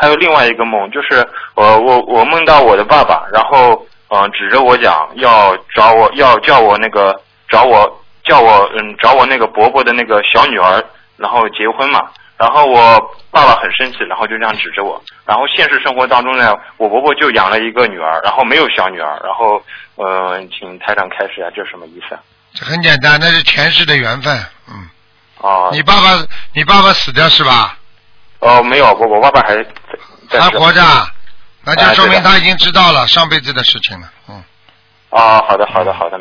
还有另外一个梦，就是我梦到我的爸爸，然后指着我讲要找我那个伯伯的那个小女儿，然后结婚嘛。然后我爸爸很生气，然后就这样指着我。然后现实生活当中呢，我伯伯就养了一个女儿，然后没有小女儿。然后请台长开始啊，这什么意思啊？ 这很简单，那是前世的缘分。 哦。 你爸爸死掉是吧？ 没有，我爸爸还活着，那就说明他已经知道了上辈子的事情了。 好的，